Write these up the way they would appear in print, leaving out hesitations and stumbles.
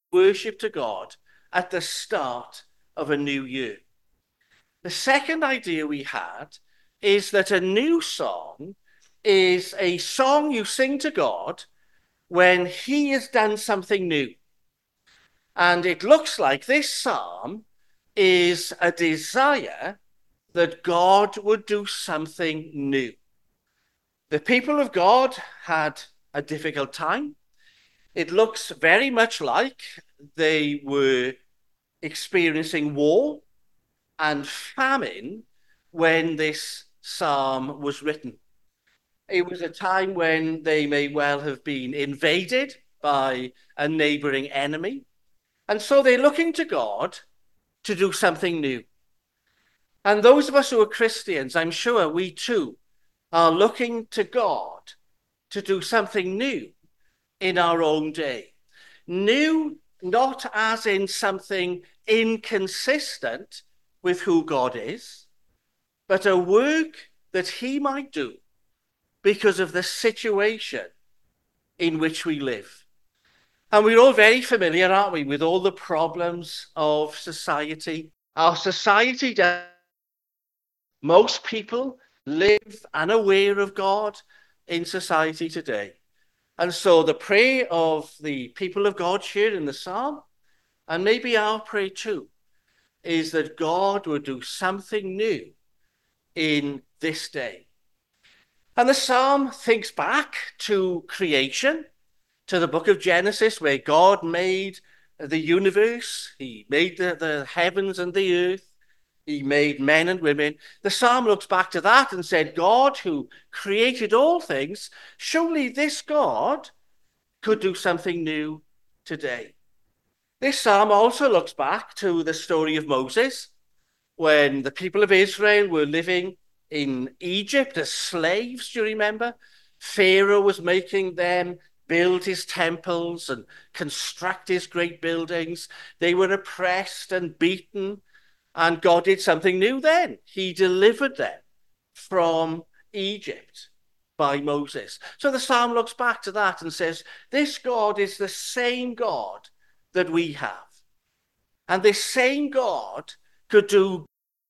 worship to God at the start of a new year. The second idea we had is that a new song is a song you sing to God when he has done something new. And it looks like this psalm is a desire that God would do something new. The people of God had a difficult time. It looks very much like they were experiencing war and famine when this psalm was written. It was a time when they may well have been invaded by a neighboring enemy. And so they're looking to God to do something new. And those of us who are Christians, I'm sure we too are looking to God to do something new in our own day. New, not as in something inconsistent with who God is, but a work that he might do because of the situation in which we live. And we're all very familiar, aren't we, with all the problems of society. Our society, most people live unaware of God in society today. And so the prayer of the people of God here in the psalm, and maybe our prayer too, is that God would do something new in this day. And the psalm thinks back to creation, to the book of Genesis, where God made the universe. He made the heavens and the earth. He made men and women. The psalm looks back to that and said, God who created all things, surely this God could do something new today. This psalm also looks back to the story of Moses, when the people of Israel were living in Egypt as slaves, do you remember? Pharaoh was making them build his temples and construct his great buildings. They were oppressed and beaten, and God did something new then. He delivered them from Egypt by Moses. So the psalm looks back to that and says, this God is the same God that we have. And this same God could do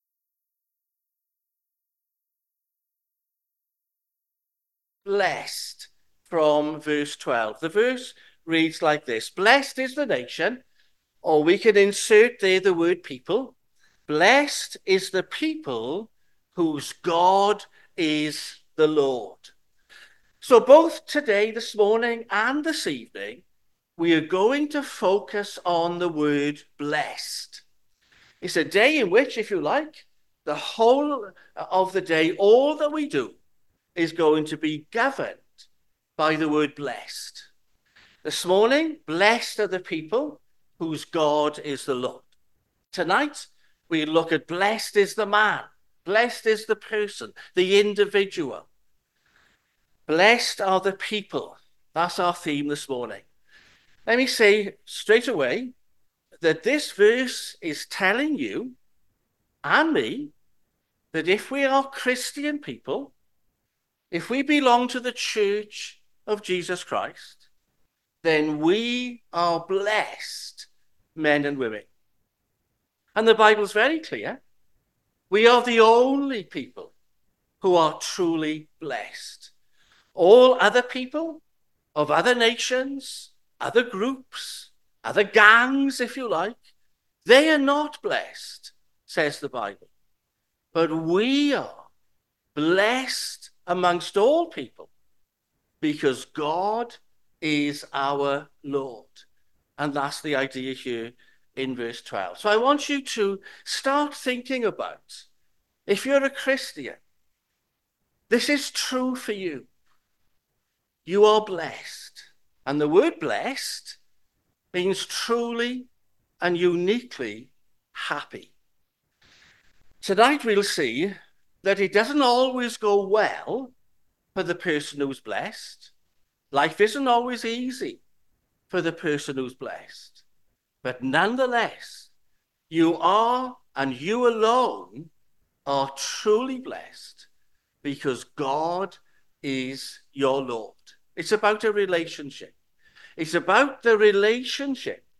blessed from verse 12. The verse reads like this: blessed is the nation, or we can insert there the word people. Blessed is the people whose God is the Lord. So both today, this morning, and this evening, we are going to focus on the word blessed. It's a day in which, if you like, the whole of the day, all that we do is going to be governed by the word blessed. This morning, blessed are the people whose God is the Lord. Tonight, we look at blessed is the man, blessed is the person, the individual. Blessed are the people. That's our theme this morning. Let me say straight away that this verse is telling you and me that if we are Christian people, if we belong to the Church of Jesus Christ, then we are blessed men and women. And the Bible's very clear. We are the only people who are truly blessed. All other people of other nations, other groups, other gangs, if you like, they are not blessed, says the Bible. But we are blessed amongst all people because God is our Lord. And that's the idea here in verse 12. So I want you to start thinking about, if you're a Christian, this is true for you. You are blessed. And the word blessed means truly and uniquely happy. Tonight we'll see that it doesn't always go well for the person who's blessed. Life isn't always easy for the person who's blessed. But nonetheless, you are, and you alone are truly blessed because God is your Lord. It's about a relationship. It's about the relationship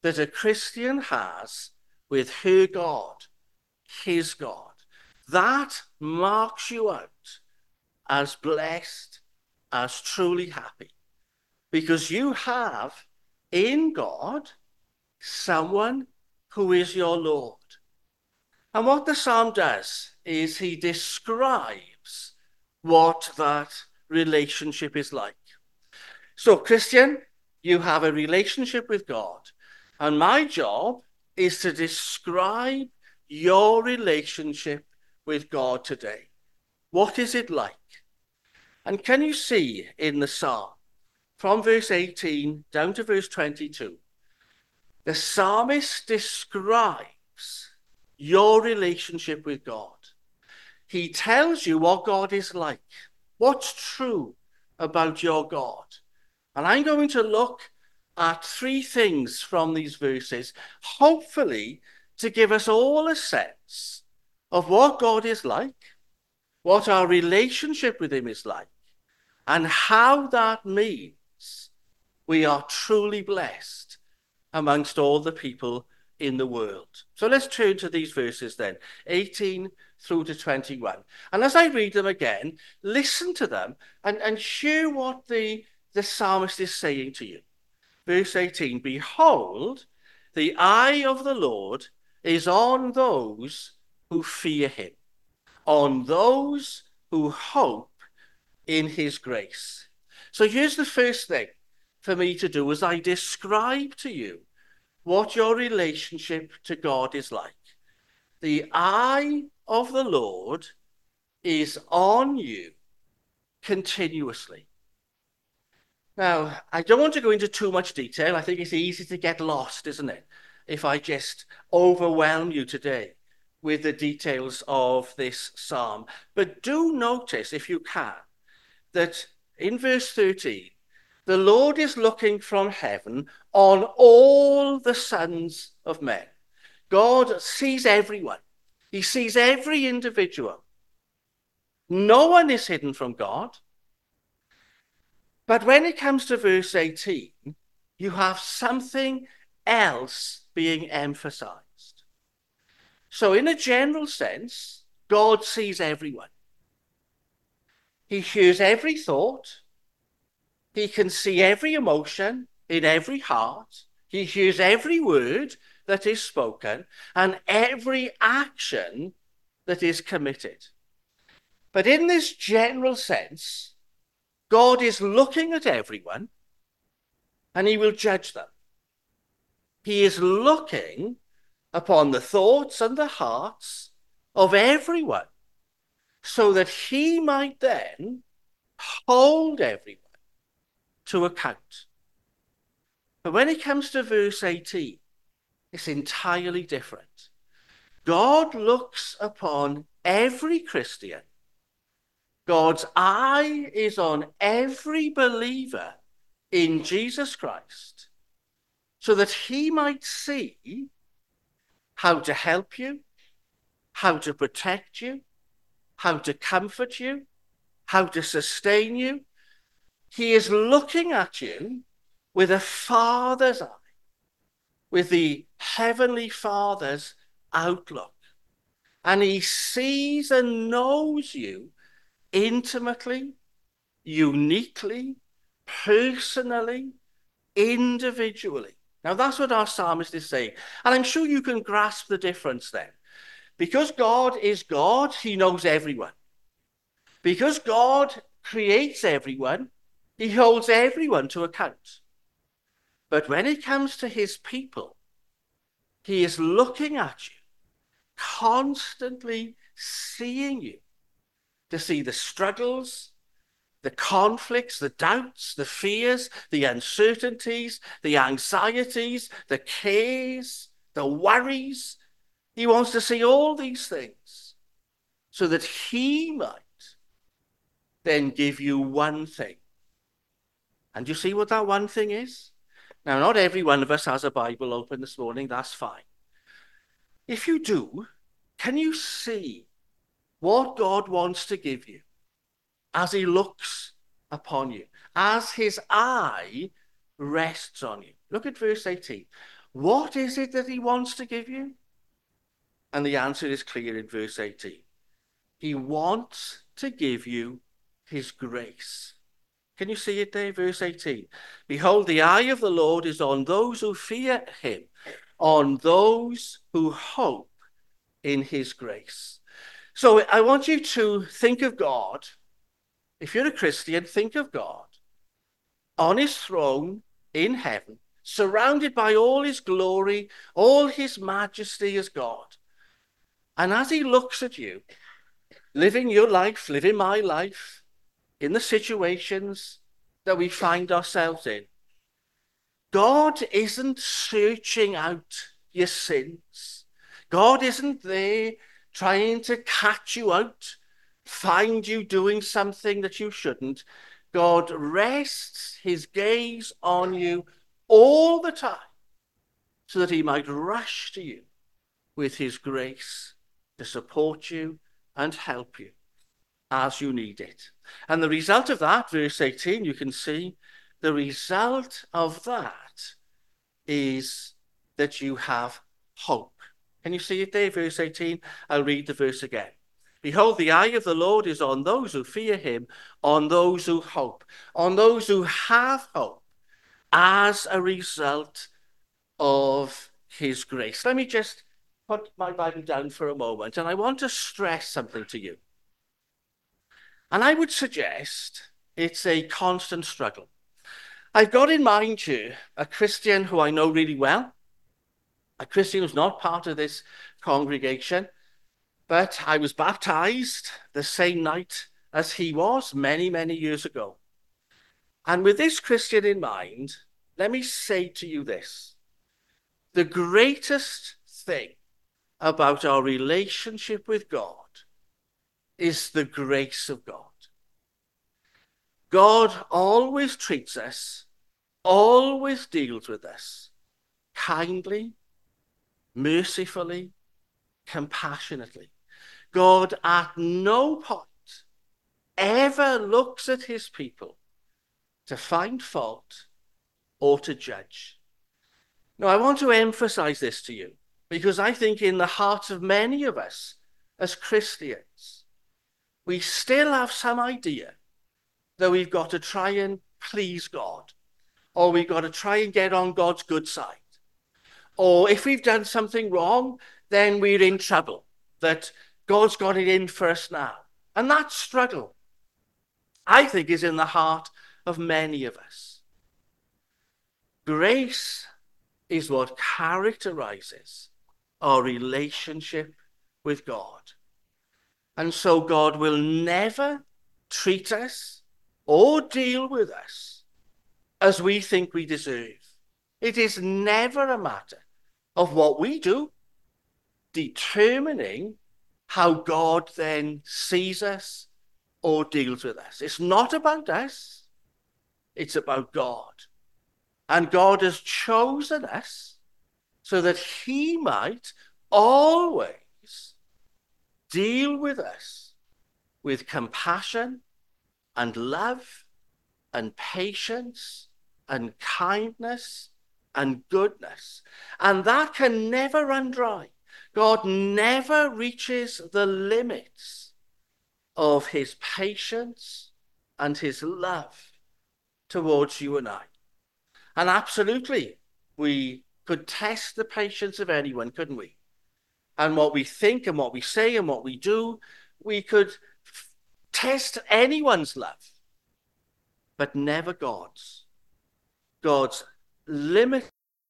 that a Christian has with her God, his God, that marks you out as blessed, as truly happy, because you have in God someone who is your Lord. And what the psalm does is he describes what that relationship is like. So, Christian, you have a relationship with God, and my job is to describe your relationship with God today. What is it like? And can you see in the psalm, from verse 18 down to verse 22, the psalmist describes your relationship with God. He tells you what God is like, what's true about your God. And I'm going to look at three things from these verses, hopefully to give us all a sense of what God is like, what our relationship with him is like, and how that means we are truly blessed amongst all the people in the world. So let's turn to these verses then, 18 through to 21. And as I read them again, listen to them and hear what the psalmist is saying to you. Verse 18, behold, the eye of the Lord is on those who fear him, on those who hope in his grace. So here's the first thing for me to do as I describe to you what your relationship to God is like. The eye of the Lord is on you continuously. Now, I don't want to go into too much detail. I think it's easy to get lost, isn't it? If I just overwhelm you today with the details of this psalm. But do notice, if you can, that in verse 13, the Lord is looking from heaven on all the sons of men. God sees everyone. He sees every individual. No one is hidden from God. But when it comes to verse 18, you have something else being emphasized. So in a general sense, God sees everyone. He hears every thought. He can see every emotion in every heart. He hears every word that is spoken and every action that is committed. But in this general sense, God is looking at everyone and he will judge them. He is looking upon the thoughts and the hearts of everyone so that he might then hold everyone to account. But when it comes to verse 18, it's entirely different. God looks upon every Christian. God's eye is on every believer in Jesus Christ so that he might see how to help you, how to protect you, how to comfort you, how to sustain you. He is looking at you with a father's eye, with the heavenly Father's outlook. And he sees and knows you intimately, uniquely, personally, individually. Now that's what our psalmist is saying. And I'm sure you can grasp the difference then. Because God is God, he knows everyone. Because God creates everyone, he holds everyone to account. But when it comes to his people, he is looking at you, constantly seeing you, to see the struggles, the conflicts, the doubts, the fears, the uncertainties, the anxieties, the cares, the worries. He wants to see all these things so that he might then give you one thing. And you see what that one thing is? Now, not every one of us has a Bible open this morning. That's fine. If you do, can you see what God wants to give you as he looks upon you, as his eye rests on you? Look at verse 18. What is it that he wants to give you? And the answer is clear in verse 18. He wants to give you his grace. Can you see it there? Verse 18. Behold, the eye of the Lord is on those who fear him, on those who hope in his grace. So I want you to think of God. If you're a Christian, think of God on his throne in heaven, surrounded by all his glory, all his majesty as God. And as he looks at you, living your life, living my life, in the situations that we find ourselves in, God isn't searching out your sins. God isn't there trying to catch you out, find you doing something that you shouldn't. God rests his gaze on you all the time so that he might rush to you with his grace to support you and help you as you need it. And the result of that, verse 18, you can see the result of that is that you have hope. Can you see it there, verse 18? I'll read the verse again. Behold, the eye of the Lord is on those who fear him, on those who hope, on those who have hope as a result of his grace. Let me just put my Bible down for a moment, and I want to stress something to you. And I would suggest it's a constant struggle. I've got in mind here a Christian who I know really well, a Christian who's not part of this congregation, but I was baptized the same night as he was many, many years ago. And with this Christian in mind, let me say to you this. The greatest thing about our relationship with God is the grace of God. God always treats us, always deals with us kindly, mercifully, compassionately. God at no point ever looks at his people to find fault or to judge. Now, I want to emphasize this to you because I think in the hearts of many of us as Christians, we still have some idea that we've got to try and please God, or we've got to try and get on God's good side. Or if we've done something wrong, then we're in trouble, that God's got it in for us now. And that struggle, I think, is in the heart of many of us. Grace is what characterizes our relationship with God. And so God will never treat us or deal with us as we think we deserve. It is never a matter of what we do determining how God then sees us or deals with us. It's not about us. It's about God. And God has chosen us so that he might always deal with us with compassion and love and patience and kindness and goodness. And that can never run dry. God never reaches the limits of his patience and his love towards you and I. And absolutely, we could test the patience of anyone, couldn't we? And what we think and what we say and what we do, we could test anyone's love, but never God's. God's limit.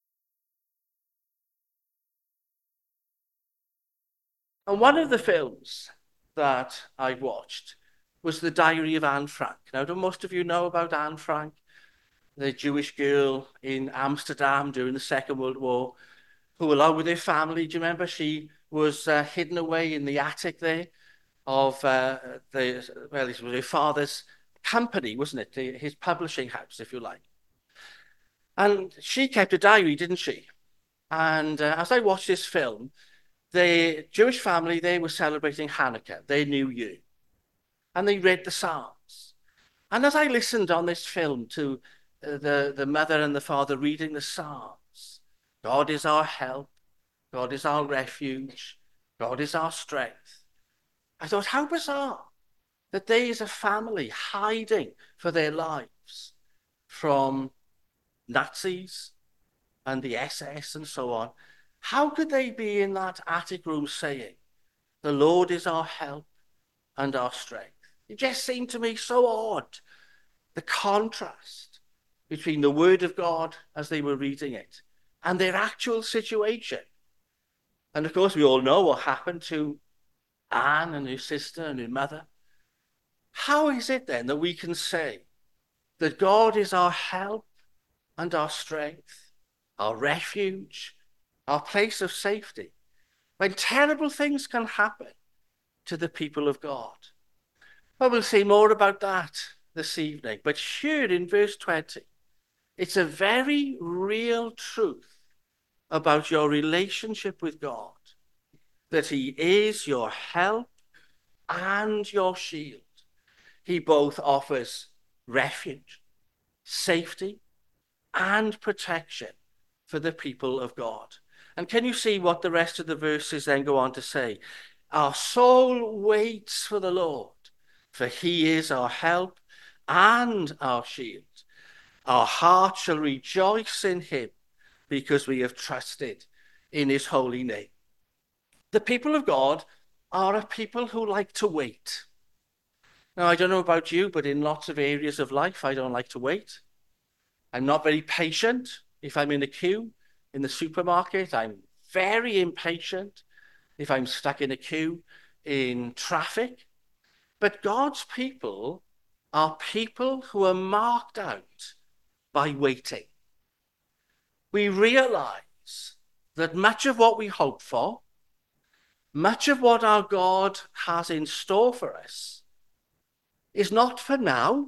And one of the films that I watched was The Diary of Anne Frank. Now, do most of you know about Anne Frank, the Jewish girl in Amsterdam during the Second World War, who, along with her family, do you remember, she was hidden away in the attic there of it was her father's company, wasn't it? His publishing house, if you like. And she kept a diary, didn't she? And as I watched this film, the Jewish family, they were celebrating Hanukkah, their New Year. And they read the Psalms. And as I listened on this film to the mother and the father reading the Psalms, God is our help. God is our refuge. God is our strength. I thought, how bizarre that they as a family hiding for their lives from Nazis and the SS and so on. How could they be in that attic room saying, the Lord is our help and our strength? It just seemed to me so odd, the contrast between the word of God as they were reading it and their actual situation. And of course, we all know what happened to Anne and her sister and her mother. How is it then that we can say that God is our help and our strength, our refuge, our place of safety, when terrible things can happen to the people of God? Well, we'll see more about that this evening. But here in verse 20, it's a very real truth about your relationship with God, that he is your help and your shield. He both offers refuge, safety, and protection for the people of God. And can you see what the rest of the verses then go on to say? Our soul waits for the Lord, for he is our help and our shield. Our heart shall rejoice in him because we have trusted in his holy name. The people of God are a people who like to wait. Now, I don't know about you, but in lots of areas of life, I don't like to wait. I'm not very patient. If I'm in a queue in the supermarket, I'm very impatient. If I'm stuck in a queue in traffic. But God's people are people who are marked out by waiting. We realize that much of what we hope for, much of what our God has in store for us, is not for now,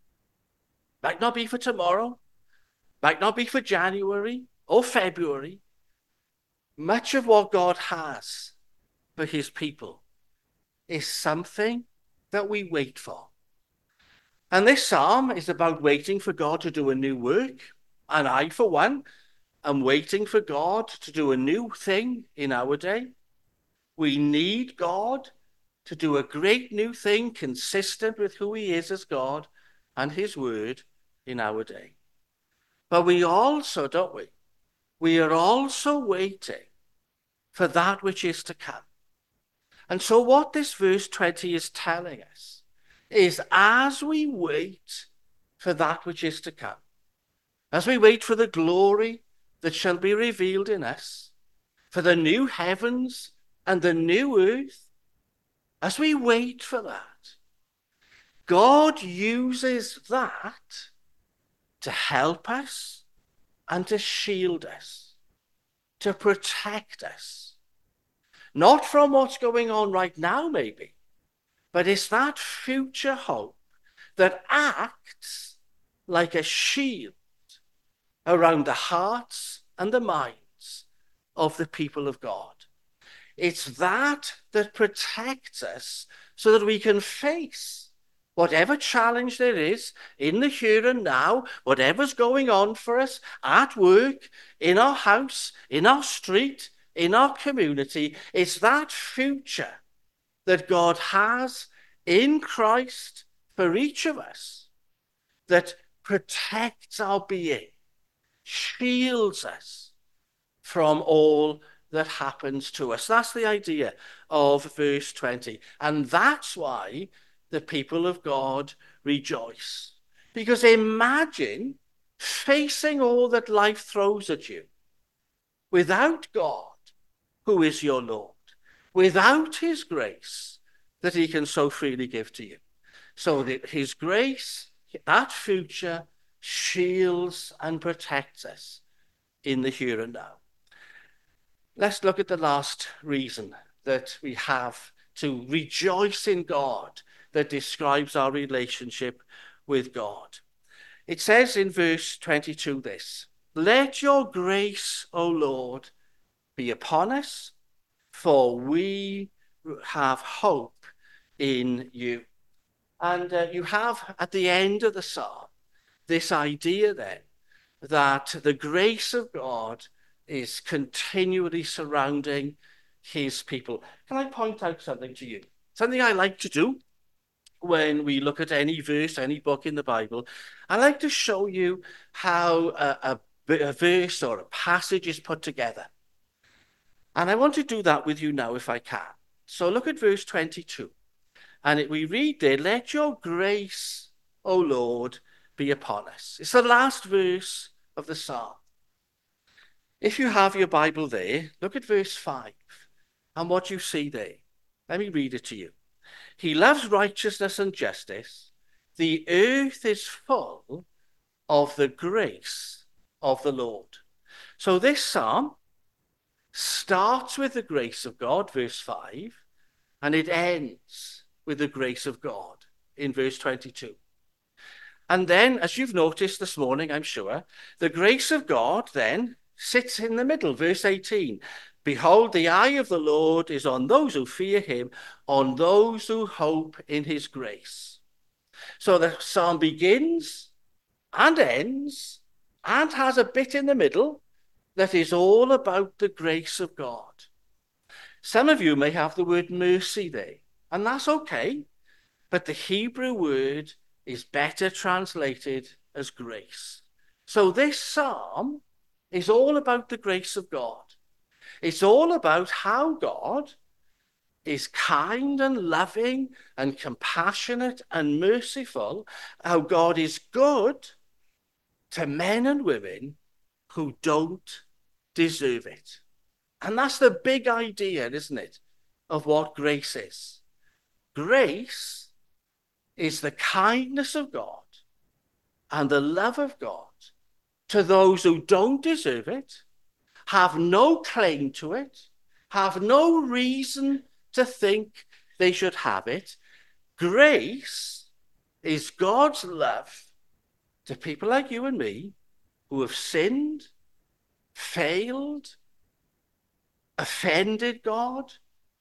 might not be for tomorrow, might not be for January or February. Much of what God has for his people is something that we wait for. And this psalm is about waiting for God to do a new work. And I, for one, am waiting for God to do a new thing in our day. We need God to do a great new thing consistent with who he is as God and his word in our day. But we also, don't we? We are also waiting for that which is to come. And so what this verse 20 is telling us is, as we wait for that which is to come, as we wait for the glory that shall be revealed in us, for the new heavens and the new earth, as we wait for that, God uses that to help us and to shield us, to protect us. Not from what's going on right now, maybe, but it's that future hope that acts like a shield around the hearts and the minds of the people of God. It's that protects us so that we can face whatever challenge there is in the here and now, whatever's going on for us at work, in our house, in our street, in our community. It's that future that God has in Christ for each of us that protects our being, shields us from all that happens to us. That's the idea of verse 20. And that's why the people of God rejoice. Because imagine facing all that life throws at you without God, who is your Lord, without his grace that he can so freely give to you. So that his grace, that future, shields and protects us in the here and now. Let's look at the last reason that we have to rejoice in God that describes our relationship with God. It says in verse 22 this: "Let your grace, O Lord, be upon us, for we have hope in you." And you have at the end of the psalm this idea then that the grace of God is continually surrounding his people. Can I point out something to you? Something I like to do when we look at any verse, any book in the Bible. I like to show you how a verse or a passage is put together. And I want to do that with you now if I can. So look at verse 22. And we read there, let your grace, O Lord, be upon us. It's the last verse of the psalm. If you have your Bible there, look at verse 5 and what you see there. Let me read it to you. He loves righteousness and justice. The earth is full of the grace of the Lord. So this psalm starts with the grace of God, verse 5, and it ends with the grace of God in verse 22. And then, as you've noticed this morning, I'm sure, the grace of God then sits in the middle, verse 18. Behold, the eye of the Lord is on those who fear him, on those who hope in his grace. So the psalm begins and ends and has a bit in the middle that is all about the grace of God. Some of you may have the word mercy there, and that's okay, but the Hebrew word is better translated as grace. So this psalm is all about the grace of God. It's all about how God is kind and loving and compassionate and merciful, how God is good to men and women who don't deserve it. And that's the big idea, isn't it, of what grace is. Grace is the kindness of God and the love of God to those who don't deserve it, have no claim to it, have no reason to think they should have it. Grace is God's love to people like you and me who have sinned, failed, offended God.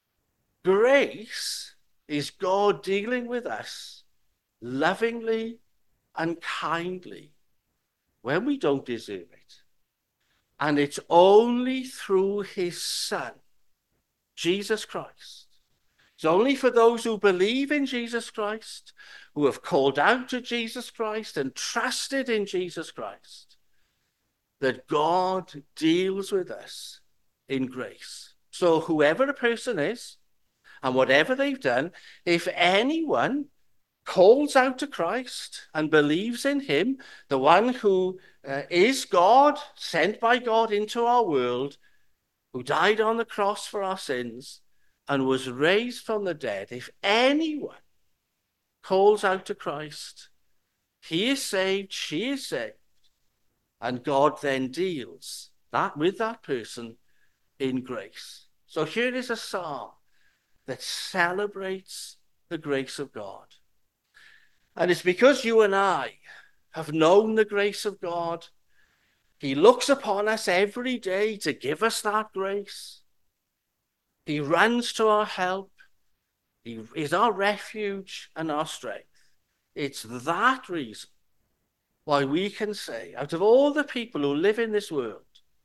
Grace is God dealing with us lovingly and kindly when we don't deserve it. And it's only through his Son, Jesus Christ. It's only for those who believe in Jesus Christ, who have called out to Jesus Christ and trusted in Jesus Christ, that God deals with us in grace. So whoever a person is, and whatever they've done, if anyone calls out to Christ and believes in him, the one who is God, sent by God into our world, who died on the cross for our sins and was raised from the dead, if anyone calls out to Christ, he is saved, she is saved, and God then deals with that person in grace. So here is a psalm that celebrates the grace of God. And it's because you and I have known the grace of God. He looks upon us every day to give us that grace. He runs to our help. He is our refuge and our strength. It's that reason why we can say, out of all the people who live in this world,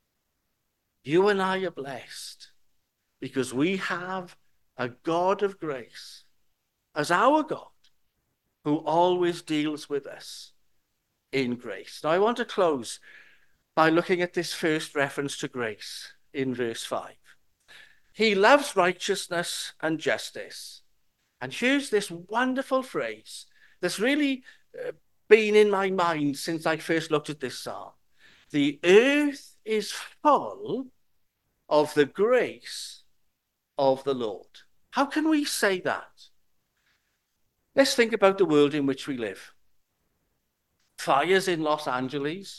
you and I are blessed because we have a God of grace as our God who always deals with us in grace. Now, I want to close by looking at this first reference to grace in verse 5. He loves righteousness and justice. And here's this wonderful phrase that's really been in my mind since I first looked at this psalm. The earth is full of the grace of the Lord. How can we say that? Let's think about the world in which we live. Fires in Los Angeles.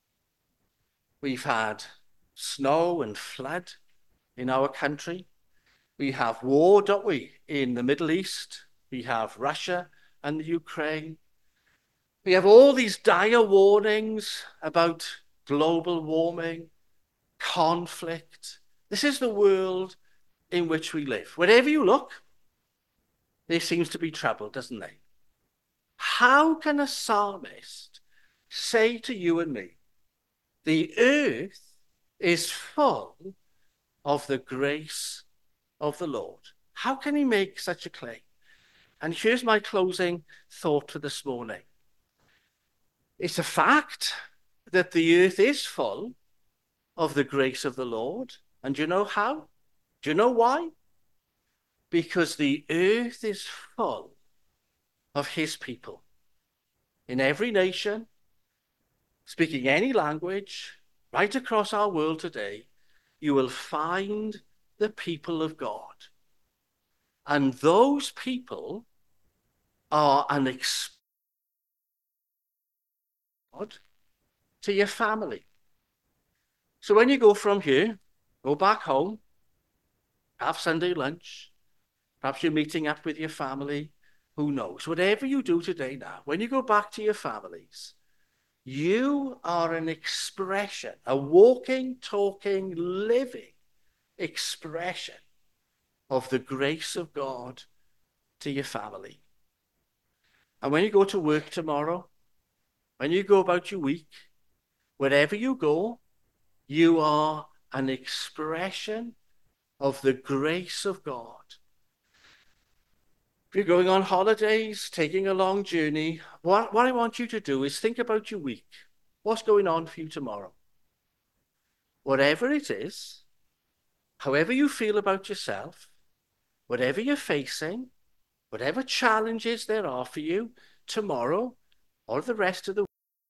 We've had snow and flood in our country. We have war, don't we, in the Middle East. We have Russia and the Ukraine. We have all these dire warnings about global warming, conflict. This is the world in which we live. Wherever you look, there seems to be trouble, doesn't there? How can a psalmist say to you and me, the earth is full of the grace of the Lord. How can he make such a claim? And here's my closing thought for this morning. It's a fact that the earth is full of the grace of the Lord. And do you know how? Do you know why? Because the earth is full of his people. In every nation, speaking any language, right across our world today, you will find the people of God. And those people are an God to your family. So when you go from here, go back home, have Sunday lunch, perhaps you're meeting up with your family, who knows? Whatever you do today now, when you go back to your families, you are an expression, a walking, talking, living expression of the grace of God to your family. And when you go to work tomorrow, when you go about your week, wherever you go, you are an expression of the grace of God. If you're going on holidays, taking a long journey, what I want you to do is think about your week. What's going on for you tomorrow? Whatever it is, however you feel about yourself, whatever you're facing, whatever challenges there are for you tomorrow or the rest of the week,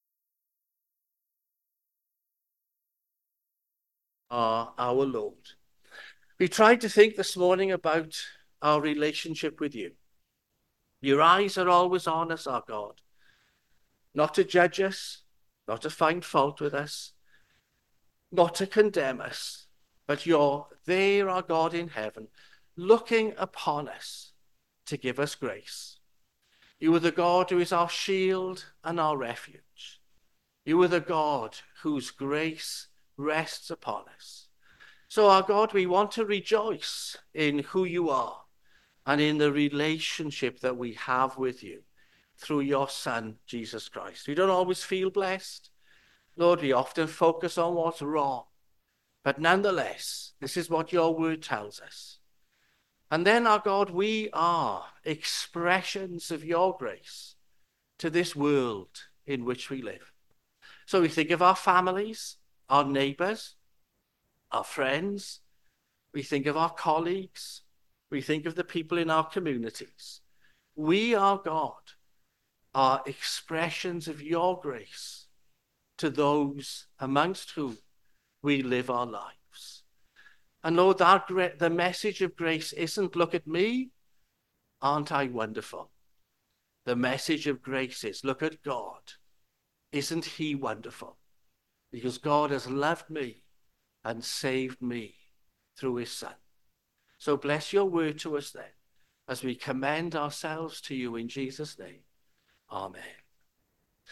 are our Lord. We tried to think this morning about our relationship with you. Your eyes are always on us, our God. Not to judge us, not to find fault with us, not to condemn us, but you're there, our God in heaven, looking upon us to give us grace. You are the God who is our shield and our refuge. You are the God whose grace rests upon us. So, our God, we want to rejoice in who you are and in the relationship that we have with you through your Son, Jesus Christ. We don't always feel blessed. Lord, we often focus on what's wrong. But nonetheless, this is what your word tells us. And then, our God, we are expressions of your grace to this world in which we live. So we think of our families, our neighbors, our friends. We think of our colleagues. We think of the people in our communities. We, our God, are expressions of your grace to those amongst whom we live our lives. And Lord, the message of grace isn't, look at me, aren't I wonderful? The message of grace is, look at God. Isn't he wonderful? Because God has loved me and saved me through his Son. So bless your word to us then, as we commend ourselves to you in Jesus' name. Amen.